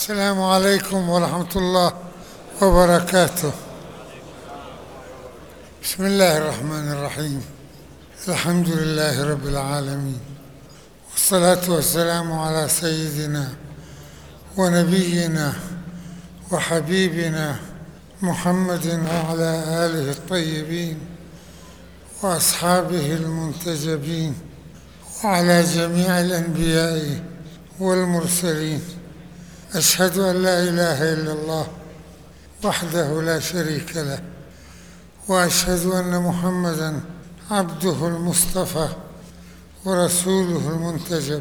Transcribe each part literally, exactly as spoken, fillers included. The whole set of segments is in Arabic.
السلام عليكم ورحمة الله وبركاته. بسم الله الرحمن الرحيم. الحمد لله رب العالمين، والصلاة والسلام على سيدنا ونبينا وحبيبنا محمد وعلى آله الطيبين وأصحابه المنتجبين وعلى جميع الأنبياء والمرسلين. أشهد أن لا إله إلا الله وحده لا شريك له، وأشهد أن محمدًا عبده المصطفى ورسوله المنتجب،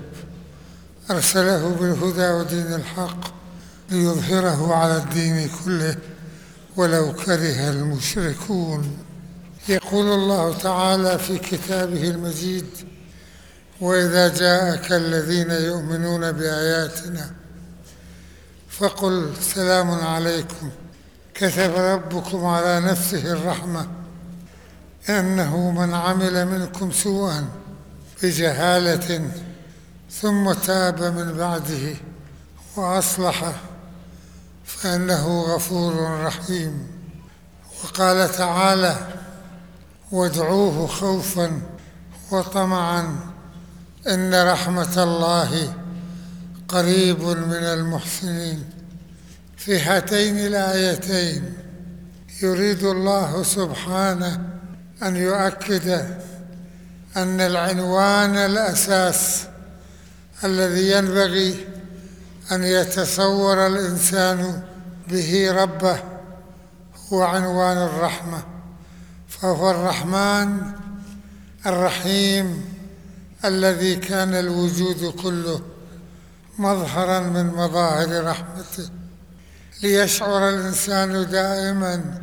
أرسله بالهدى ودين الحق ليظهره على الدين كله ولو كره المشركون. يقول الله تعالى في كتابه المجيد: وإذا جاءك الذين يؤمنون بآياتنا فقل سلام عليكم كتب ربكم على نفسه الرحمة أنه من عمل منكم سوءا بجهالة ثم تاب من بعده وأصلح فإنه غفور رحيم. وقال تعالى: وادعوه خوفا وطمعا إن رحمة الله قريب من المحسنين. في هاتين الآيتين يريد الله سبحانه أن يؤكد أن العنوان الأساس الذي ينبغي أن يتصور الإنسان به ربه هو عنوان الرحمة، فهو الرحمن الرحيم الذي كان الوجود كله مظهراً من مظاهر رحمته، ليشعر الإنسان دائماً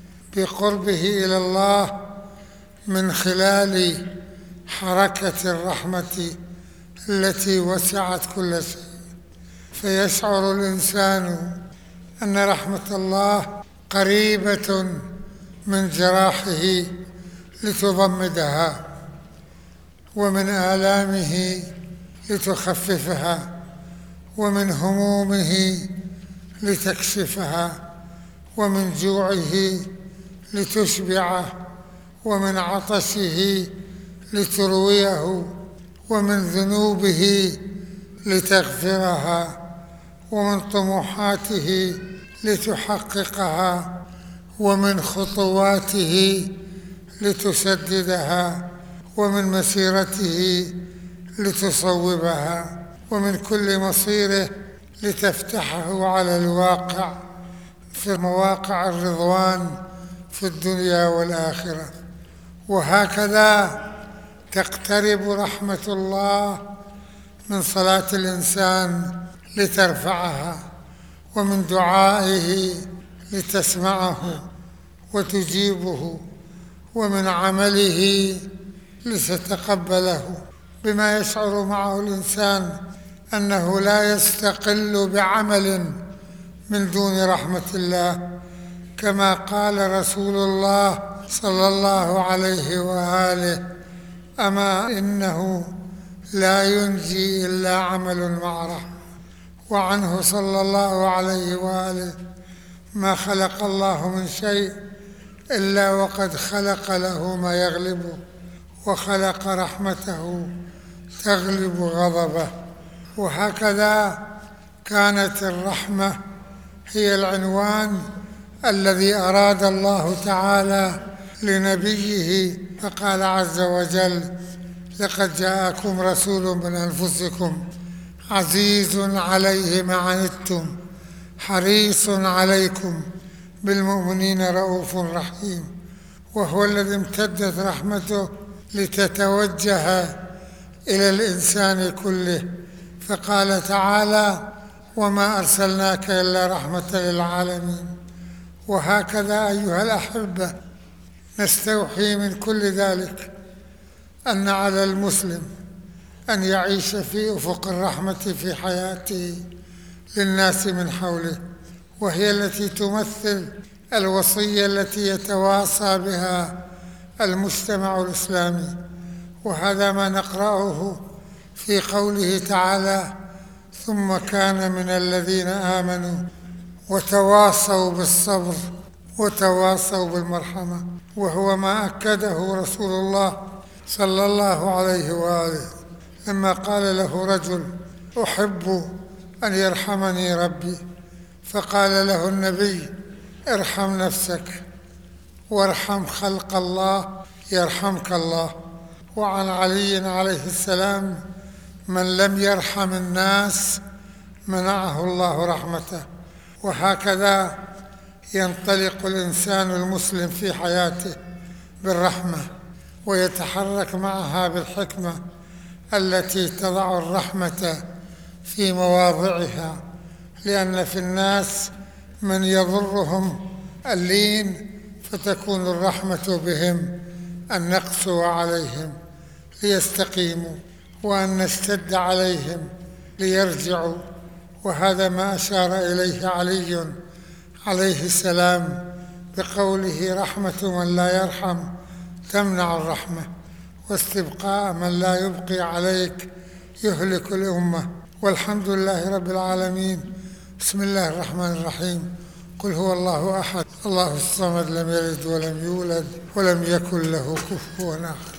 بقربه إلى الله من خلال حركة الرحمة التي وسعت كل شيء. فيشعر الإنسان أن رحمة الله قريبة من جراحه لتضمدها، ومن آلامه لتخففها، ومن همومه لتكشفها، ومن جوعه لتشبعه، ومن عطشه لترويه، ومن ذنوبه لتغفرها، ومن طموحاته لتحققها، ومن خطواته لتسددها، ومن مسيرته لتصوبها، ومن كل مصيره لتفتحه على الواقع في مواقع الرضوان في الدنيا والآخرة. وهكذا تقترب رحمة الله من صلاة الإنسان لترفعها، ومن دعائه لتسمعه وتجيبه، ومن عمله لتتقبله، بما يشعر معه الإنسان أنه لا يستقل بعمل من دون رحمة الله، كما قال رسول الله صلى الله عليه وآله: أما إنه لا ينجي إلا عمل مع رحمة. وعنه صلى الله عليه وآله: ما خلق الله من شيء إلا وقد خلق له ما يغلبه، وخلق رحمته تغلب غضبه. وهكذا كانت الرحمة هي العنوان الذي أراد الله تعالى لنبيه، فقال عز وجل: لقد جاءكم رسول من أنفسكم عزيز عليه ما عنتم حريص عليكم بالمؤمنين رؤوف رحيم. وهو الذي امتدت رحمته لتتوجه إلى الإنسان كله، فقال تعالى: وما أرسلناك إلا رحمة للعالمين. وهكذا أيها الأحبة نستوحي من كل ذلك أن على المسلم أن يعيش في أفق الرحمة في حياته للناس من حوله، وهي التي تمثل الوصية التي يتواصى بها المجتمع الإسلامي. وهذا ما نقرأه في قوله تعالى: ثم كان من الذين آمنوا وتواصوا بالصبر وتواصوا بالمرحمة، وهو ما أكده رسول الله صلى الله عليه وآله لما قال له رجل: أحب أن يرحمني ربي، فقال له النبي: ارحم نفسك وارحم خلق الله يرحمك الله. وعن علي عليه السلام: من لم يرحم الناس منعه الله رحمته. وهكذا ينطلق الإنسان المسلم في حياته بالرحمة، ويتحرك معها بالحكمة التي تضع الرحمة في مواضعها، لأن في الناس من يضرهم اللين، فتكون الرحمة بهم أن نقسو عليهم ليستقيموا، وأن نشتد عليهم ليرجعوا. وهذا ما أشار إليه علي عليه السلام بقوله: رحمة من لا يرحم تمنع الرحمة، واستبقاء من لا يبقي عليك يهلك الأمة. والحمد لله رب العالمين. بسم الله الرحمن الرحيم. قل هو الله أحد الله الصمد، لم يلد ولم يولد ولم يكن له كفوا أحد.